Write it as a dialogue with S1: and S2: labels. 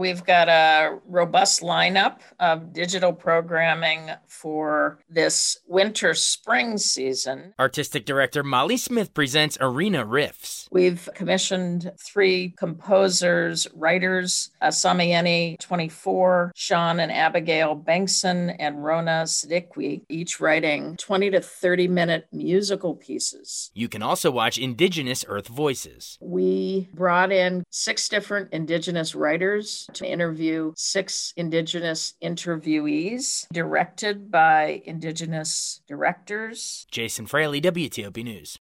S1: We've got a robust lineup of digital programming for this winter-spring season.
S2: Artistic director Molly Smith presents Arena Riffs.
S1: We've commissioned 3 composers, writers, Samieni 24, Sean and Abigail Bengtson, and Rona Siddiqui, each writing 20 to 30-minute musical pieces.
S2: You can also watch Indigenous Earth Voices.
S1: We brought in 6 different Indigenous writers to interview 6 Indigenous interviewees, directed by Indigenous directors.
S2: Jason Fraley, WTOP News.